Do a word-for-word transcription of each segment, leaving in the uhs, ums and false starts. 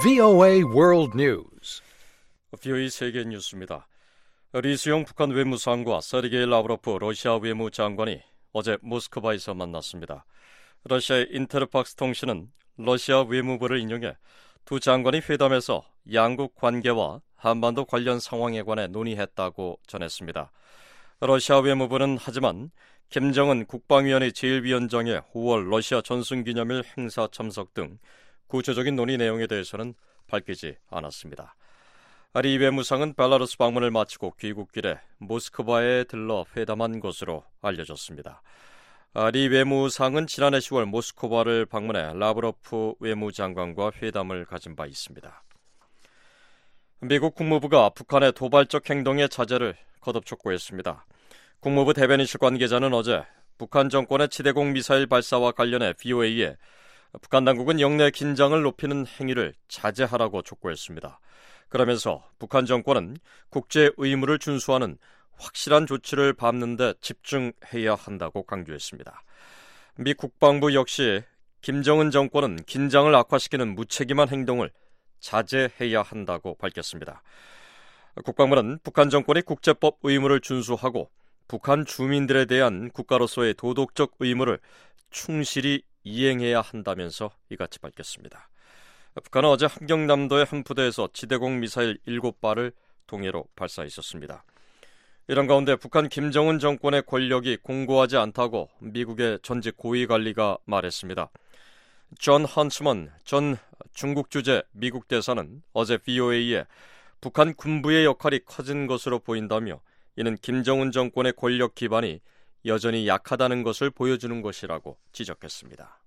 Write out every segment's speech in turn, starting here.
브이오에이 World News. 브이오에이 세계 뉴스입니다. 리수용 북한 외무상과 세르게이 라브로프 러시아 외무장관이 어제 모스크바에서 만났습니다. 러시아의 인터팍스 통신은 러시아 외무부를 인용해 두 장관이 회담에서 양국 관계와 한반도 관련 상황에 관해 논의했다고 전했습니다. 러시아 외무부는 하지만 김정은 국방위원회 제일위원장의 오월 러시아 전승기념일 행사 참석 등 구체적인 논의 내용에 대해서는 밝히지 않았습니다. 리 외무상은 벨라루스 방문을 마치고 귀국길에 모스크바에 들러 회담한 것으로 알려졌습니다. 리 외무상은 지난해 시월 모스크바를 방문해 라브로프 외무장관과 회담을 가진 바 있습니다. 미국 국무부가 북한의 도발적 행동의 자제를 거듭 촉구했습니다. 국무부 대변인실 관계자는 어제 북한 정권의 지대공 미사일 발사와 관련해 브이오에이에 북한 당국은 영내 긴장을 높이는 행위를 자제하라고 촉구했습니다. 그러면서 북한 정권은 국제 의무를 준수하는 확실한 조치를 밟는 데 집중해야 한다고 강조했습니다. 미 국방부 역시 김정은 정권은 긴장을 악화시키는 무책임한 행동을 자제해야 한다고 밝혔습니다. 국방부는 북한 정권이 국제법 의무를 준수하고 북한 주민들에 대한 국가로서의 도덕적 의무를 충실히 이행해야 한다면서 이같이 밝혔습니다. 북한은 어제 함경남도의 한 부대에서 지대공 미사일 일곱 발을 동해로 발사했었습니다. 이런 가운데 북한 김정은 정권의 권력이 공고하지 않다고 미국의 전직 고위관리가 말했습니다. 존 헌츠먼 전 중국 주재 미국 대사는 어제 브이오에이에 북한 군부의 역할이 커진 것으로 보인다며 이는 김정은 정권의 권력 기반이 여전히 약하다는 것을 보여주는 것이라고 지적했습니다.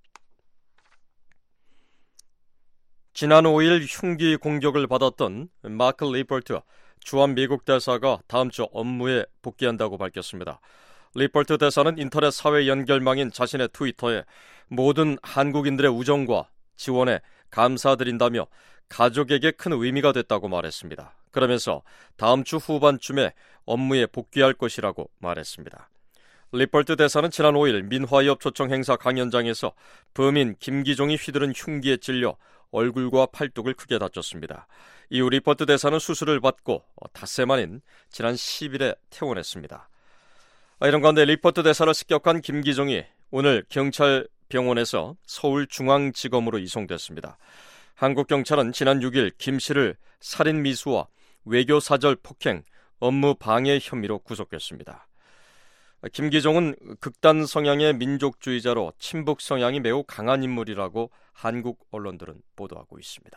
지난 오일 흉기 공격을 받았던 마크 리퍼트 주한 미국 대사가 다음 주 업무에 복귀한다고 밝혔습니다. 리퍼트 대사는 인터넷 사회 연결망인 자신의 트위터에 모든 한국인들의 우정과 지원에 감사드린다며 가족에게 큰 의미가 됐다고 말했습니다. 그러면서 다음 주 후반쯤에 업무에 복귀할 것이라고 말했습니다. 리퍼트 대사는 지난 오일 민화협 초청 행사 강연장에서 범인 김기종이 휘두른 흉기에 찔려 얼굴과 팔뚝을 크게 다쳤습니다. 이후 리퍼트 대사는 수술을 받고 닷새 만인 지난 십일에 퇴원했습니다. 이런 가운데 리퍼트 대사를 습격한 김기종이 오늘 경찰 병원에서 서울중앙지검으로 이송됐습니다. 한국 경찰은 지난 육일 김 씨를 살인 미수와 외교사절 폭행, 업무 방해 혐의로 구속했습니다. 김기종은 극단 성향의 민족주의자로 친북 성향이 매우 강한 인물이라고 한국 언론들은 보도하고 있습니다.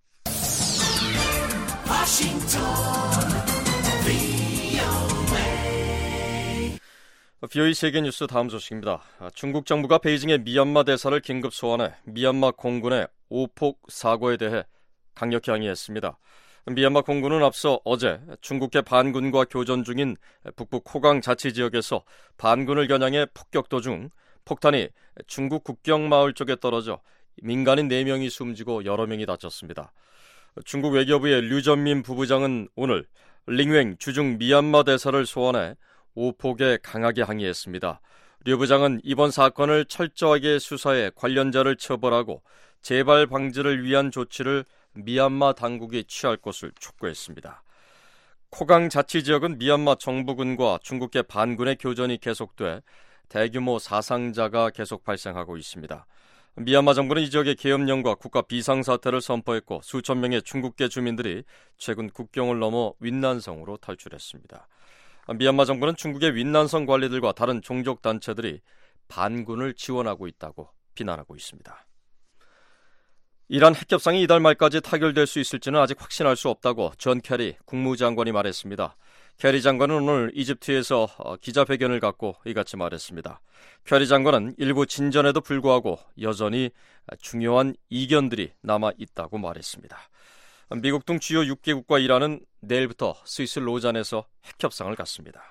브이오에이 세계 뉴스 다음 소식입니다. 중국 정부가 베이징의 미얀마 대사를 긴급 소환해 미얀마 공군의 오폭 사고에 대해 강력히 항의했습니다. 미얀마 공군은 앞서 어제 중국의 반군과 교전 중인 북부 코강 자치지역에서 반군을 겨냥해 폭격 도중 폭탄이 중국 국경 마을 쪽에 떨어져 민간인 네 명이 숨지고 여러 명이 다쳤습니다. 중국 외교부의 류전민 부부장은 오늘 링웽 주중 미얀마 대사를 소환해 오폭에 강하게 항의했습니다. 류 부장은 이번 사건을 철저하게 수사해 관련자를 처벌하고 재발 방지를 위한 조치를 미얀마 당국이 취할 것을 촉구했습니다. 코강 자치지역은 미얀마 정부군과 중국계 반군의 교전이 계속돼 대규모 사상자가 계속 발생하고 있습니다. 미얀마 정부는 이 지역의 계엄령과 국가 비상사태를 선포했고 수천 명의 중국계 주민들이 최근 국경을 넘어 윈난성으로 탈출했습니다. 미얀마 정부는 중국의 윈난성 관리들과 다른 종족단체들이 반군을 지원하고 있다고 비난하고 있습니다. 이란 핵협상이 이달 말까지 타결될 수 있을지는 아직 확신할 수 없다고 존 캐리 국무장관이 말했습니다. 캐리 장관은 오늘 이집트에서 기자회견을 갖고 이같이 말했습니다. 캐리 장관은 일부 진전에도 불구하고 여전히 중요한 이견들이 남아있다고 말했습니다. 미국 등 주요 육 개국과 이란은 내일부터 스위스 로잔에서 핵협상을 갖습니다.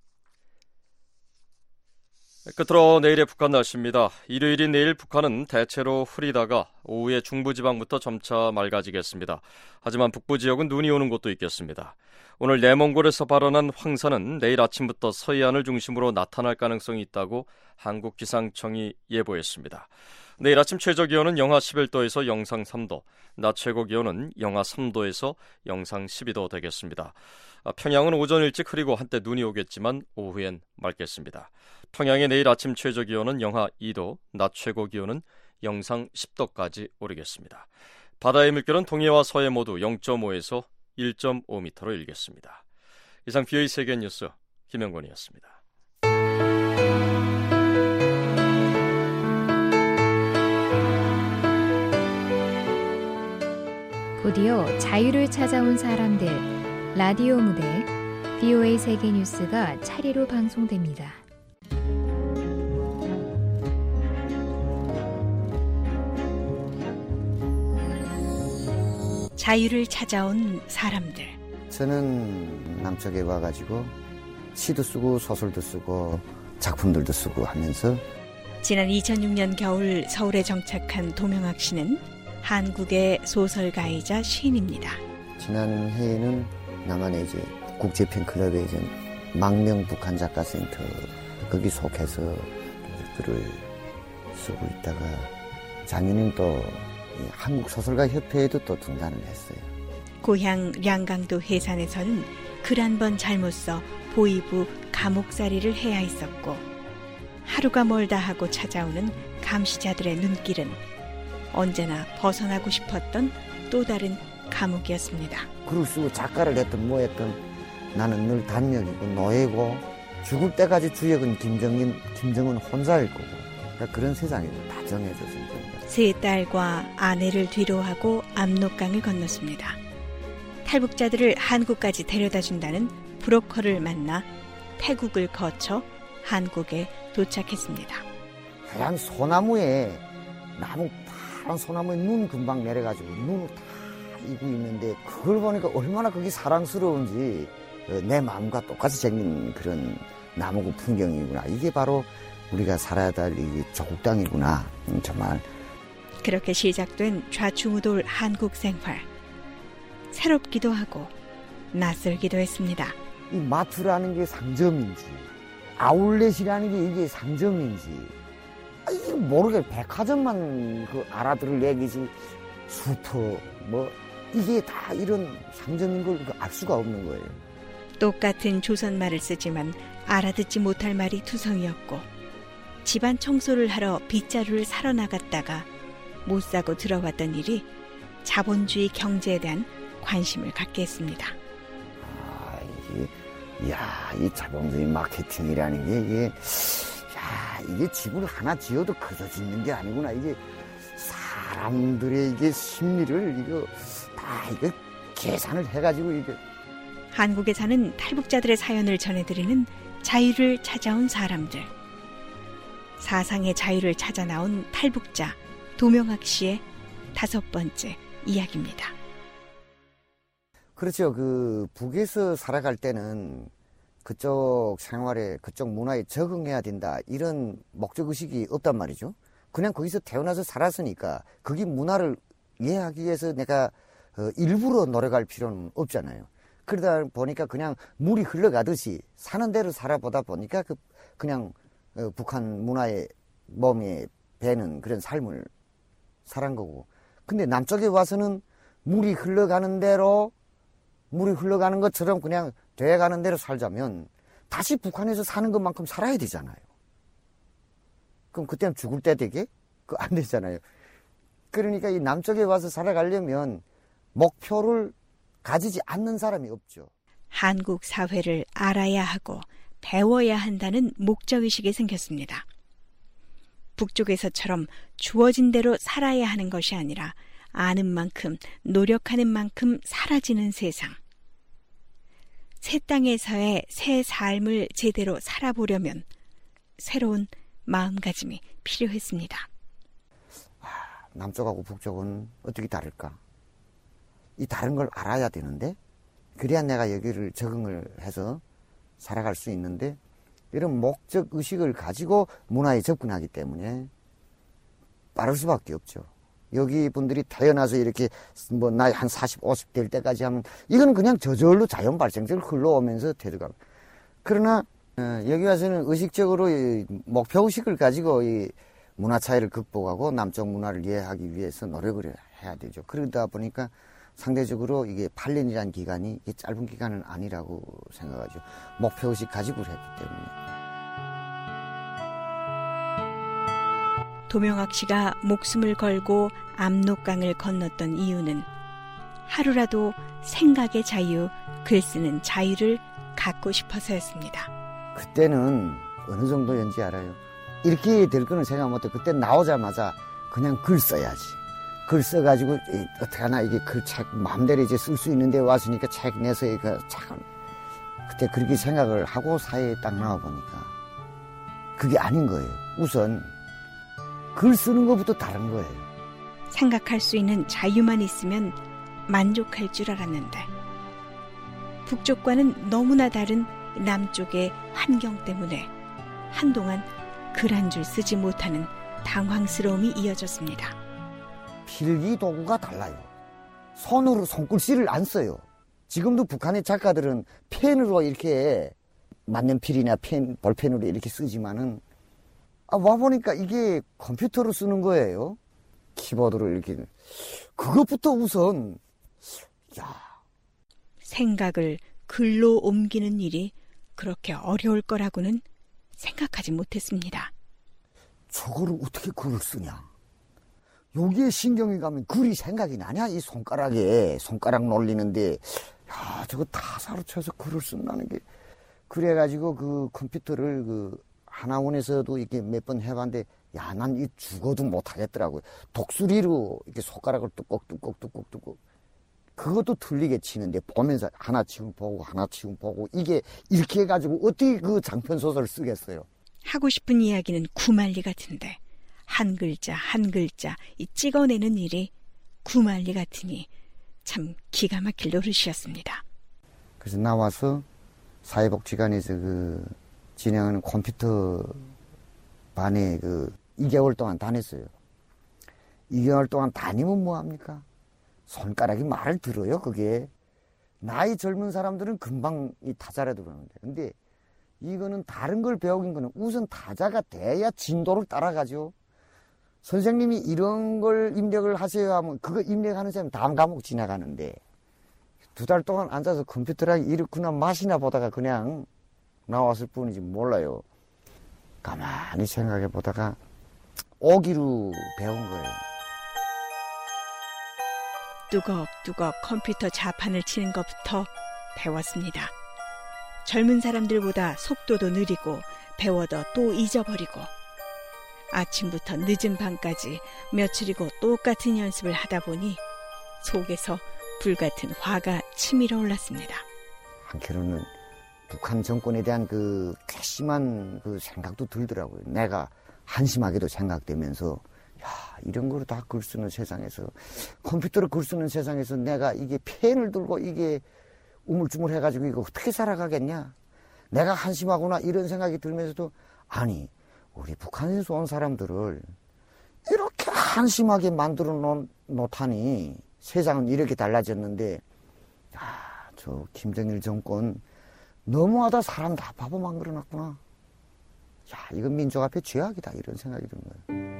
끝으로 내일의 북한 날씨입니다. 일요일인 내일 북한은 대체로 흐리다가 오후에 중부지방부터 점차 맑아지겠습니다. 하지만 북부 지역은 눈이 오는 곳도 있겠습니다. 오늘 내몽골에서 발원한 황사는 내일 아침부터 서해안을 중심으로 나타날 가능성이 있다고 한국기상청이 예보했습니다. 내일 아침 최저기온은 영하 십일 도에서 영상 삼 도, 낮 최고기온은 영하 삼 도에서 영상 십이 도 되겠습니다. 평양은 오전 일찍 흐리고 한때 눈이 오겠지만 오후엔 맑겠습니다. 평양의 내일 아침 최저기온은 영하 이 도, 낮 최고기온은 영상 십 도까지 오르겠습니다. 바다의 물결은 동해와 서해 모두 영 점 오에서 일 점 오 미터로 일겠습니다. 이상 비오이 세계뉴스 김영권이었습니다. 곧이어 자유를 찾아온 사람들 라디오 무대 비오에이 세계뉴스가 차례로 방송됩니다. 자유를 찾아온 사람들. 저는 남쪽에 와가지고 시도 쓰고 소설도 쓰고 작품들도 쓰고 하면서 지난 이천육 년 겨울 서울에 정착한 도명학 씨는 한국의 소설가이자 시인입니다. 지난 해에는 남한의 이제 국제팬클럽의 이제 망명 북한 작가센터 거기 속해서 글을 쓰고 있다가 작년엔 또 한국 소설가 협회에도 또 등단을 했어요. 고향 량강도 해산에서는 글 한 번 잘못 써 보이부 감옥살이를 해야 했었고 하루가 멀다 하고 찾아오는 감시자들의 눈길은 언제나 벗어나고 싶었던 또 다른 감옥이었습니다. 글을 쓰고 작가를 했든 뭐 했든 나는 늘 단명이고 노예고 죽을 때까지 주역은 김정인, 김정은 혼자일 거고 그러니까 그런 세상이 다 정해졌습니다. 세 딸과 아내를 뒤로하고 압록강을 건넜습니다. 탈북자들을 한국까지 데려다 준다는 브로커를 만나 태국을 거쳐 한국에 도착했습니다. 하얀 소나무에 나무 파란 소나무에 눈 금방 내려가지고 눈을 다 이고 있는데 그걸 보니까 얼마나 그게 사랑스러운지 내 마음과 똑같이 생긴 그런 나무고 풍경이구나. 이게 바로 우리가 살아야 될 이 조국 땅이구나. 정말. 그렇게 시작된 좌충우돌 한국 생활. 새롭기도 하고 낯설기도 했습니다. 이 마트라는 게 상점인지 아울렛이라는 게 이게 상점인지 아, 이거 모르게 백화점만 그 알아들을 얘기지 슈퍼 뭐 이게 다 이런 상점인 걸 알 수가 없는 거예요. 똑같은 조선말을 쓰지만 알아듣지 못할 말이 투성이었고 집안 청소를 하러 빗자루를 사러 나갔다가 못 사고 들어왔던 일이 자본주의 경제에 대한 관심을 갖게 했습니다. 아, 이게, 야, 이 자본주의 마케팅이라는 게 이게, 야, 이게 집을 하나 지어도 그저 짓는 게 아니구나. 이게 사람들의 이게 심리를 이거 다 이거 계산을 해가지고 이게. 한국에 사는 탈북자들의 사연을 전해드리는 자유를 찾아온 사람들. 사상의 자유를 찾아 나온 탈북자 도명학 씨의 다섯 번째 이야기입니다. 그렇죠. 그 북에서 살아갈 때는 그쪽 생활에 그쪽 문화에 적응해야 된다 이런 목적의식이 없단 말이죠. 그냥 거기서 태어나서 살았으니까 거기 문화를 이해하기 위해서 내가 일부러 노력할 필요는 없잖아요. 그러다 보니까 그냥 물이 흘러가듯이 사는 대로 살아보다 보니까 그 그냥 북한 문화에 몸에 배는 그런 삶을 살은 거고. 근데 남쪽에 와서는 물이 흘러가는 대로 물이 흘러가는 것처럼 그냥 돼가는 대로 살자면 다시 북한에서 사는 것만큼 살아야 되잖아요. 그럼 그때는 죽을 때 되게? 그거 안 되잖아요. 그러니까 이 남쪽에 와서 살아가려면 목표를 가지지 않는 사람이 없죠. 한국 사회를 알아야 하고 배워야 한다는 목적의식이 생겼습니다. 북쪽에서처럼 주어진 대로 살아야 하는 것이 아니라 아는 만큼, 노력하는 만큼 사라지는 세상. 새 땅에서의 새 삶을 제대로 살아보려면 새로운 마음가짐이 필요했습니다. 남쪽하고 북쪽은 어떻게 다를까? 이 다른 걸 알아야 되는데 그래야 내가 여기를 적응을 해서 살아갈 수 있는데 이런 목적 의식을 가지고 문화에 접근하기 때문에 빠를 수밖에 없죠. 여기 분들이 태어나서 이렇게 뭐 나이 한 사십, 오십 될 때까지 하면 이거는 그냥 저절로 자연 발생적으로 흘러오면서 되더라고요. 그러나 어, 여기 와서는 의식적으로 이 목표의식을 가지고 이 문화 차이를 극복하고 남쪽 문화를 이해하기 위해서 노력을 해야 되죠. 그러다 보니까 상대적으로 이게 팔 년이라는 기간이 이게 짧은 기간은 아니라고 생각하죠. 목표의식 가지고 했기 때문에. 도명학 씨가 목숨을 걸고 압록강을 건넜던 이유는 하루라도 생각의 자유, 글 쓰는 자유를 갖고 싶어서였습니다. 그때는 어느 정도였는지 알아요. 이렇게 될 거는 생각 못해. 그때 나오자마자 그냥 글 써야지. 글 써가지고 어떻게 하나 이게 글책 마음대로 이제 쓸 수 있는데 왔으니까 책 내서 이거 참 그때 그렇게 생각을 하고 사회에 딱 나와 보니까 그게 아닌 거예요. 우선 글 쓰는 것부터 다른 거예요. 생각할 수 있는 자유만 있으면 만족할 줄 알았는데 북쪽과는 너무나 다른 남쪽의 환경 때문에 한동안 글 한 줄 쓰지 못하는 당황스러움이 이어졌습니다. 필기 도구가 달라요. 손으로 손글씨를 안 써요. 지금도 북한의 작가들은 펜으로 이렇게 만년필이나 펜, 볼펜으로 이렇게 쓰지만은 아, 와보니까 이게 컴퓨터로 쓰는 거예요. 키보드로 이렇게. 그것부터 우선 야. 생각을 글로 옮기는 일이 그렇게 어려울 거라고는 생각하지 못했습니다. 저거를 어떻게 글을 쓰냐. 여기에 신경이 가면 글이 생각이 나냐. 이 손가락에 손가락 놀리는데 야 저거 타사로 쳐서 글을 쓴다는 게. 그래가지고 그 컴퓨터를 그 하나원에서도 이렇게 몇 번 해봤는데 야 난 이 죽어도 못하겠더라고요. 독수리로 이렇게 손가락을 뚜껑뚜껑 뚜껑 뚜껑 그것도 틀리게 치는데 보면서 하나 치고 보고 하나 치고 보고 이게 이렇게 해가지고 어떻게 그 장편소설을 쓰겠어요. 하고 싶은 이야기는 구만리 같은데 한 글자 한 글자 이 찍어내는 일이 구만리 같으니 참 기가 막힐 노릇이었습니다. 그래서 나와서 사회복지관에서 그 진행하는 컴퓨터 반에 그 이 개월 동안 다녔어요. 이 개월 동안 다니면 뭐합니까? 손가락이 말을 들어요, 그게. 나이 젊은 사람들은 금방 이 타자를 들어오는데. 근데 이거는 다른 걸 배우긴 거는 우선 타자가 돼야 진도를 따라가죠. 선생님이 이런 걸 입력을 하세요 하면 그거 입력하는 사람이 다음 과목 지나가는데 두 달 동안 앉아서 컴퓨터랑 이렇구나 맛이나 보다가 그냥 나왔을 뿐이지 몰라요. 가만히 생각해 보다가 오기로 배운 거예요. 뚜걱뚜걱 컴퓨터 자판을 치는 것부터 배웠습니다. 젊은 사람들보다 속도도 느리고 배워도 또 잊어버리고 아침부터 늦은 밤까지 며칠이고 똑같은 연습을 하다 보니 속에서 불같은 화가 치밀어 올랐습니다. 한편으로는 북한 정권에 대한 그 괘씸한 그 생각도 들더라고요. 내가 한심하게도 생각되면서 야 이런 거로 다 글 쓰는 세상에서 컴퓨터로 글 쓰는 세상에서 내가 이게 펜을 들고 이게 우물쭈물 해가지고 이거 어떻게 살아가겠냐. 내가 한심하구나 이런 생각이 들면서도 아니 우리 북한에서 온 사람들을 이렇게 한심하게 만들어 놓, 놓다니 세상은 이렇게 달라졌는데 야, 저 김정일 정권 너무하다. 사람 다 바보 만들어놨구나. 야 이건 민족 앞에 죄악이다 이런 생각이 든 거예요.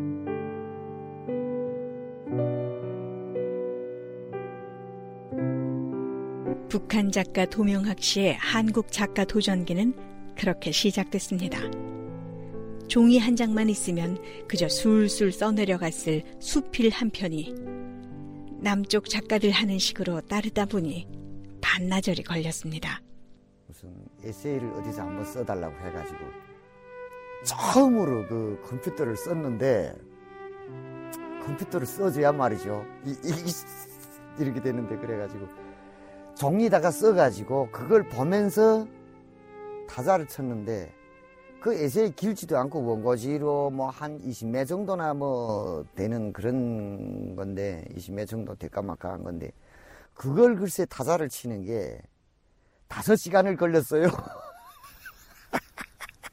북한 작가 도명학 씨의 한국 작가 도전기는 그렇게 시작됐습니다. 종이 한 장만 있으면 그저 술술 써내려갔을 수필 한 편이 남쪽 작가들 하는 식으로 따르다 보니 반나절이 걸렸습니다. 무슨 에세이를 어디서 한번 써달라고 해가지고 처음으로 그 컴퓨터를 썼는데 컴퓨터를 써줘야 말이죠. 이, 이, 이렇게 되는데 그래가지고 종이다가 써가지고 그걸 보면서 타자를 쳤는데 그 에세이 길지도 않고 원고지로 뭐 한 이십 매 정도나 뭐 되는 그런 건데 이십 매 정도 될까 말까 한 건데 그걸 글쎄 타자를 치는 게 다섯 시간을 걸렸어요.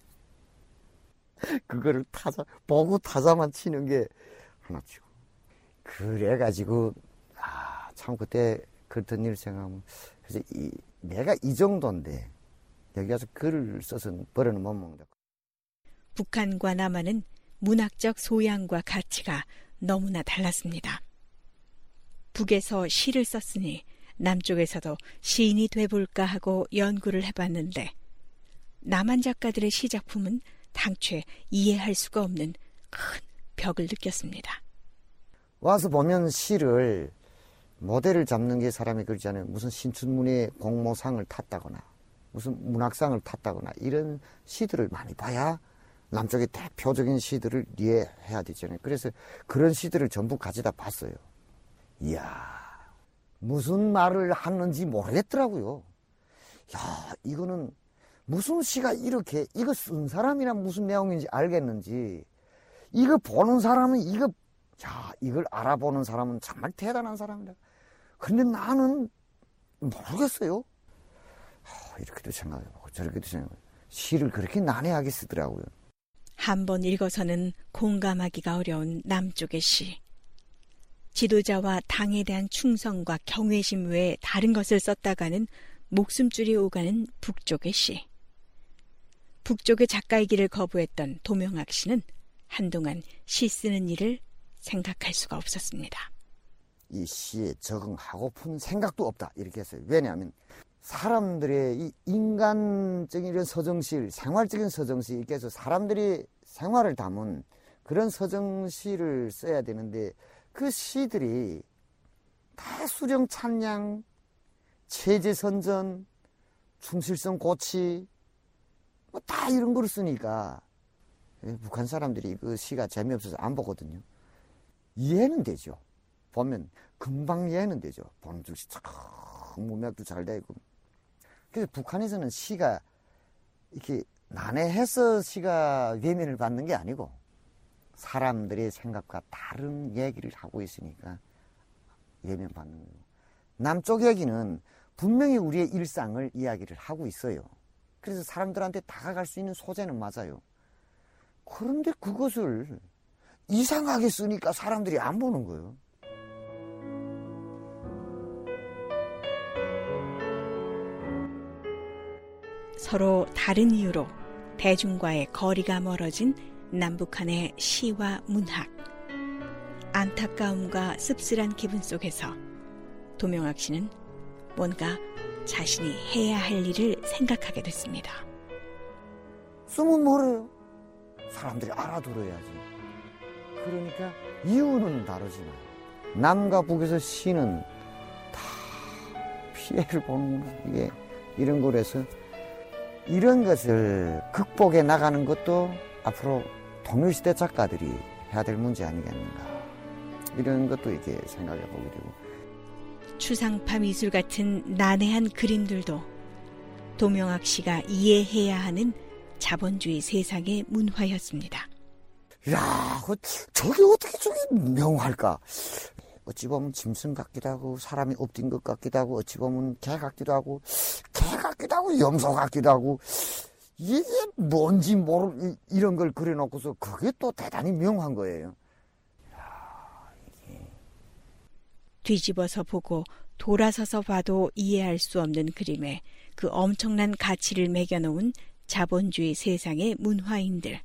그거를 타자 보고 타자만 치는 게 하나 치고 그래가지고 아, 참 그때 그랬던 일을 생각하면 그래서 이, 내가 이 정도인데 여기 와서 글을 써서 버려는 못 먹는다. 북한과 남한은 문학적 소양과 가치가 너무나 달랐습니다. 북에서 시를 썼으니 남쪽에서도 시인이 돼볼까 하고 연구를 해봤는데 남한 작가들의 시작품은 당최 이해할 수가 없는 큰 벽을 느꼈습니다. 와서 보면 시를 모델을 잡는 게 사람이 그러잖아요. 무슨 신춘문예 공모상을 탔다거나 무슨 문학상을 탔다거나 이런 시들을 많이 봐야 남쪽의 대표적인 시들을 이해해야 되잖아요. 그래서 그런 시들을 전부 가져다 봤어요. 이야, 무슨 말을 하는지 모르겠더라고요. 야, 이거는 무슨 시가 이렇게, 이거 쓴 사람이나 무슨 내용인지 알겠는지, 이거 보는 사람은 이거, 야, 이걸 알아보는 사람은 정말 대단한 사람이다. 근데 나는 모르겠어요. 하, 이렇게도 생각해보고 저렇게도 생각해보고 시를 그렇게 난해하게 쓰더라고요. 한 번 읽어서는 공감하기가 어려운 남쪽의 시. 지도자와 당에 대한 충성과 경외심 외에 다른 것을 썼다가는 목숨줄이 오가는 북쪽의 시. 북쪽의 작가의 길을 거부했던 도명학 씨는 한동안 시 쓰는 일을 생각할 수가 없었습니다. 이 시에 적응하고픈 생각도 없다 이렇게 했어요. 왜냐하면 사람들의 이 인간적인 이런 서정시를, 생활적인 서정시, 이렇게 해서 사람들이 생활을 담은 그런 서정시를 써야 되는데 그 시들이 다 수령 찬양, 체제 선전, 충실성 고치, 뭐 다 이런 걸 쓰니까 북한 사람들이 그 시가 재미없어서 안 보거든요. 이해는 되죠. 보면 금방 이해는 되죠. 보는 즉시 참 문맥도 잘 되고. 그래서 북한에서는 시가 이렇게 난해해서 시가 외면을 받는 게 아니고 사람들의 생각과 다른 얘기를 하고 있으니까 외면받는 거예요. 남쪽 얘기는 분명히 우리의 일상을 이야기를 하고 있어요. 그래서 사람들한테 다가갈 수 있는 소재는 맞아요. 그런데 그것을 이상하게 쓰니까 사람들이 안 보는 거예요. 서로 다른 이유로 대중과의 거리가 멀어진 남북한의 시와 문학. 안타까움과 씁쓸한 기분 속에서 도명학 씨는 뭔가 자신이 해야 할 일을 생각하게 됐습니다. 쓰면 뭐래요? 사람들이 알아들어야지. 그러니까 이유는 다르지만 남과 북에서 시는 다 피해를 보는구나. 이게 이런 거라서 이런 것을 극복해 나가는 것도 앞으로 동일시대 작가들이 해야 될 문제 아니겠는가. 이런 것도 이렇게 생각해 보게 되고. 추상파 미술 같은 난해한 그림들도 도명학 씨가 이해해야 하는 자본주의 세상의 문화였습니다. 야, 저게 어떻게 저게 명할까? 어찌 보면 짐승 같기도 하고 사람이 엎드린 것 같기도 하고 어찌 보면 개 같기도 하고 개 같기도 하고 염소 같기도 하고 이게 뭔지 모르 이런 걸 그려놓고서 그게 또 대단히 명한 거예요. 야, 이게. 뒤집어서 보고 돌아서서 봐도 이해할 수 없는 그림에 그 엄청난 가치를 매겨놓은 자본주의 세상의 문화인들.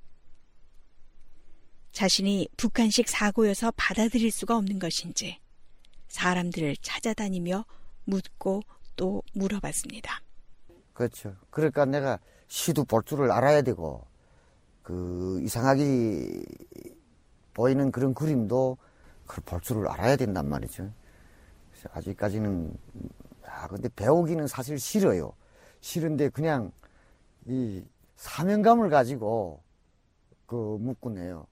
자신이 북한식 사고여서 받아들일 수가 없는 것인지 사람들을 찾아다니며 묻고 또 물어봤습니다. 그렇죠. 그러니까 내가 시도 볼 줄을 알아야 되고 그 이상하게 보이는 그런 그림도 볼 줄을 알아야 된단 말이죠. 그래서 아직까지는 아 근데 배우기는 사실 싫어요. 싫은데 그냥 이 사명감을 가지고 그 묻곤 해요.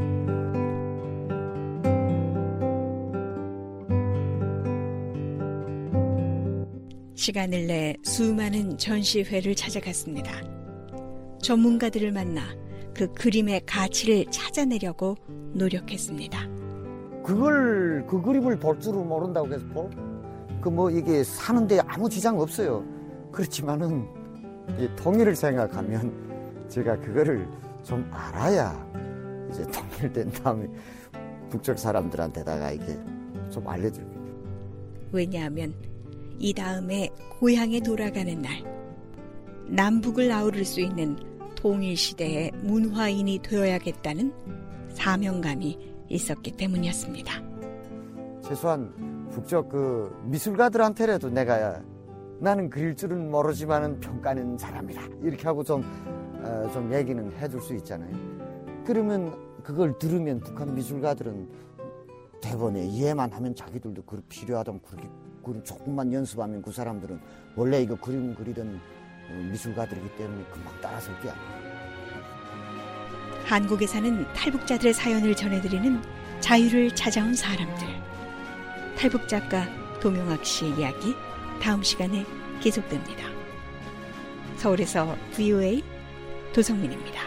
시간을 내 수많은 전시회를 찾아갔습니다. 전문가들을 만나 그 그림의 가치를 찾아내려고 노력했습니다. 그걸 그 그림을 볼 줄을 모른다고 해서 그 뭐 이게 사는데 아무 지장 없어요. 그렇지만은 이 통일을 생각하면 제가 그거를 좀 알아야 이제 통일된 다음에 북쪽 사람들한테다가 이게 좀 알려드립니다. 왜냐하면 이 다음에 고향에 돌아가는 날 남북을 아우를 수 있는 통일시대의 문화인이 되어야겠다는 사명감이 있었기 때문이었습니다. 최소한 북쪽 그 미술가들한테라도 내가 나는 그릴 줄은 모르지만은 평가는 잘합니다. 이렇게 하고 좀, 어, 좀 얘기는 해줄 수 있잖아요. 그러면 그걸 들으면 북한 미술가들은 대번에 이해만 하면 자기들도 그 필요하던 그렇게 그림 조금만 연습하면 그 사람들은 원래 이거 그림 그리던 미술가들이기 때문에 금방 따라설 게 아니에요. 한국에 사는 탈북자들의 사연을 전해드리는 자유를 찾아온 사람들. 탈북 작가 도명학 씨의 이야기 다음 시간에 계속됩니다. 서울에서 브이오에이 도성민입니다.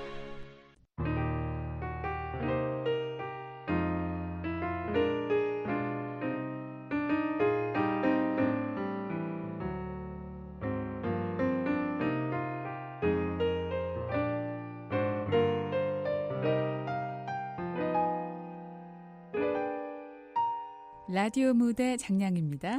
라디오 무대 장량입니다.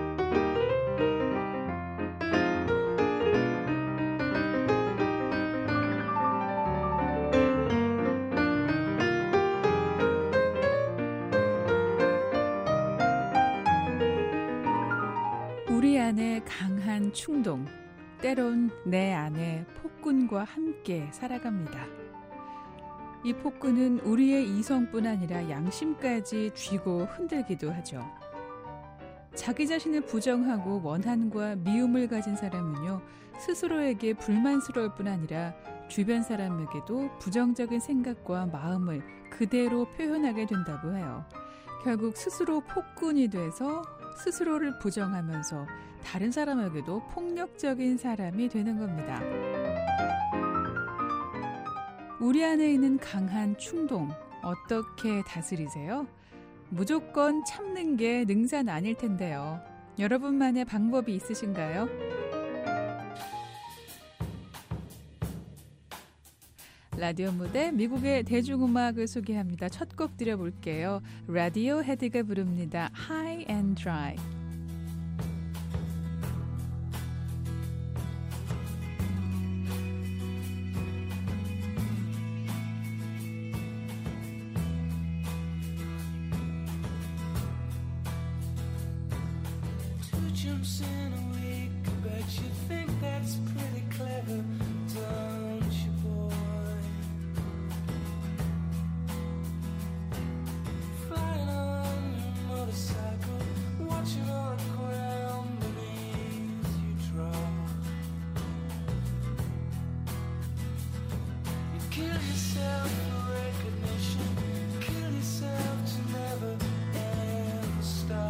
우리 안에 강한 충동, 때론 내 안에 폭군과 함께 살아갑니다. 이 폭군은 우리의 이성뿐 아니라 양심까지 쥐고 흔들기도 하죠. 자기 자신을 부정하고 원한과 미움을 가진 사람은요, 스스로에게 불만스러울 뿐 아니라 주변 사람에게도 부정적인 생각과 마음을 그대로 표현하게 된다고 해요. 결국 스스로 폭군이 돼서 스스로를 부정하면서 다른 사람에게도 폭력적인 사람이 되는 겁니다. 우리 안에 있는 강한 충동, 어떻게 다스리세요? 무조건 참는 게 능사는 아닐 텐데요. 여러분만의 방법이 있으신가요? 라디오 무대 미국의 대중음악을 소개합니다. 첫 곡 드려볼게요. 라디오 헤드가 부릅니다. High and Dry. Jumps in a week, bet you think that's pretty clever, don't you, boy? Flying on your motorcycle, watching all the ground beneath you drop. You kill yourself for recognition, kill yourself to never ever stop.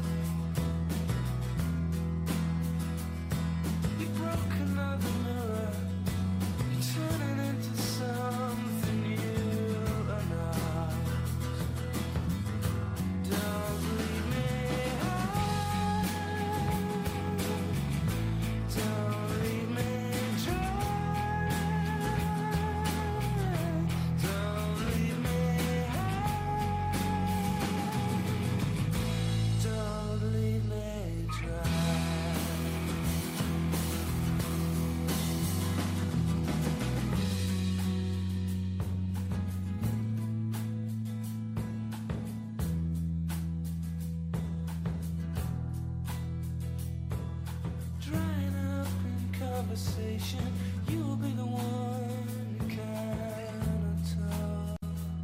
You'll be the one kind of talk.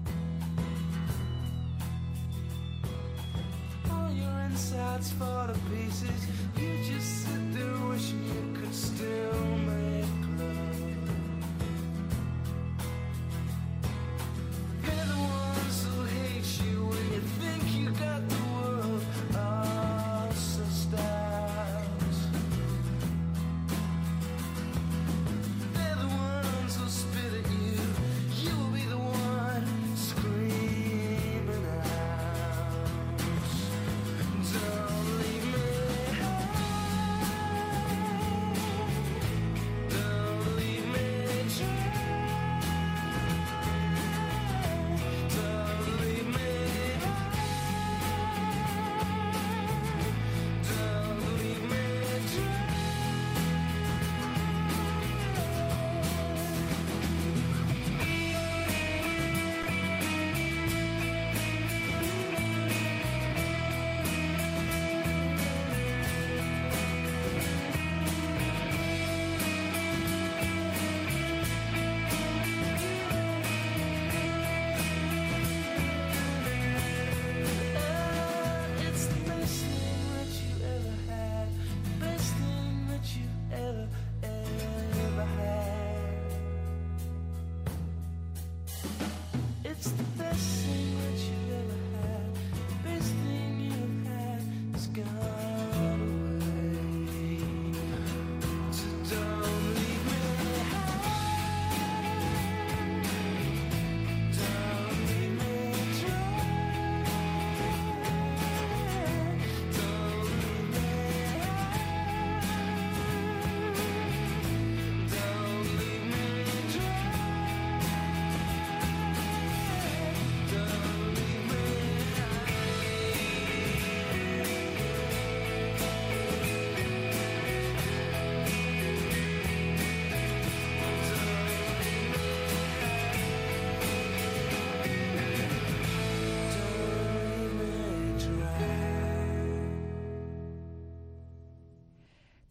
All your insides fall to pieces. You just sit there wishing you could still make love. They're the ones who hate you when you think you got the world all sussed out. Don't leave me.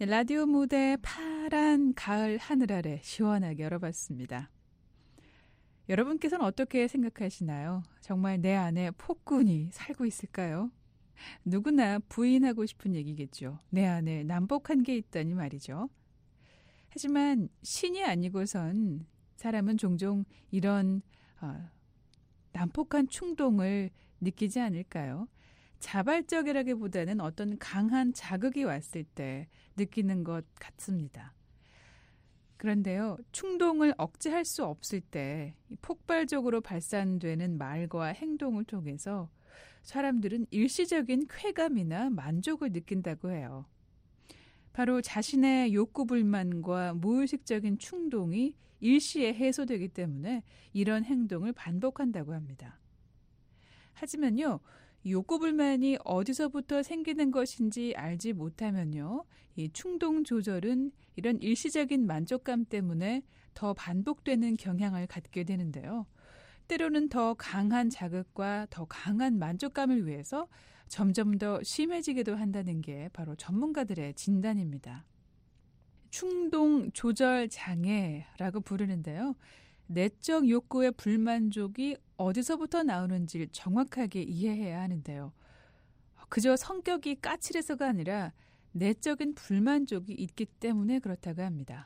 네, 라디오 무대 파란 가을 하늘 아래 시원하게 열어봤습니다. 여러분께서는 어떻게 생각하시나요? 정말 내 안에 폭군이 살고 있을까요? 누구나 부인하고 싶은 얘기겠죠. 내 안에 난폭한 게 있다니 말이죠. 하지만 신이 아니고선 사람은 종종 이런 어, 난폭한 충동을 느끼지 않을까요? 자발적이라기보다는 어떤 강한 자극이 왔을 때 느끼는 것 같습니다. 그런데요, 충동을 억제할 수 없을 때 폭발적으로 발산되는 말과 행동을 통해서 사람들은 일시적인 쾌감이나 만족을 느낀다고 해요. 바로 자신의 욕구불만과 무의식적인 충동이 일시에 해소되기 때문에 이런 행동을 반복한다고 합니다. 하지만요, 욕구불만이 어디서부터 생기는 것인지 알지 못하면요, 이 충동 조절은 이런 일시적인 만족감 때문에 더 반복되는 경향을 갖게 되는데요. 때로는 더 강한 자극과 더 강한 만족감을 위해서 점점 더 심해지기도 한다는 게 바로 전문가들의 진단입니다. 충동 조절 장애라고 부르는데요. 내적 욕구의 불만족이 어디서부터 나오는지를 정확하게 이해해야 하는데요. 그저 성격이 까칠해서가 아니라 내적인 불만족이 있기 때문에 그렇다고 합니다.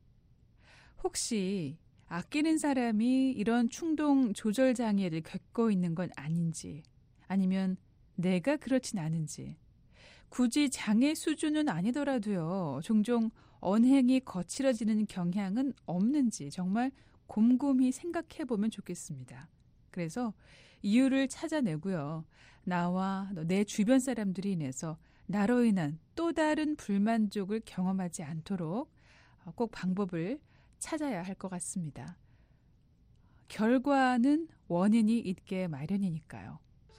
혹시 아끼는 사람이 이런 충동 조절 장애를 겪고 있는 건 아닌지, 아니면 내가 그렇진 않은지, 굳이 장애 수준은 아니더라도요, 종종 언행이 거칠어지는 경향은 없는지 정말 곰곰이 생각해보면 좋겠습니다. 그래서 이유를 찾아내고요, 나와 내 주변 사람들이 인해서 나로 인한 또 다른 불만족을 경험하지 않도록 꼭 방법을 찾아야 할 것 같습니다. 결과는 원인이 있게 마련이니까요.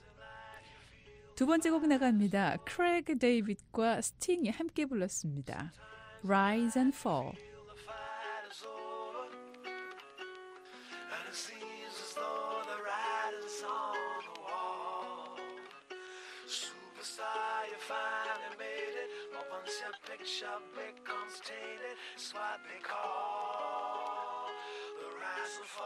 두 번째 곡 나갑니다. 크레이그 데이빗과 스팅이 함께 불렀습니다. Rise and Fall. Picture becomes tainted. It's what they call the rise and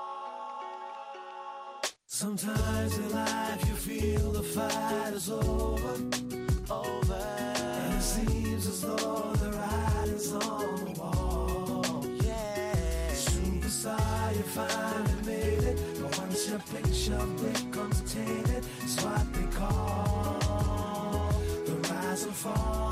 fall. Sometimes in life you feel the fight is over, over, and it seems as though the writing's on the wall. Yeah, superstar, you finally made it, but once your picture becomes tainted, it's what they call the rise and fall.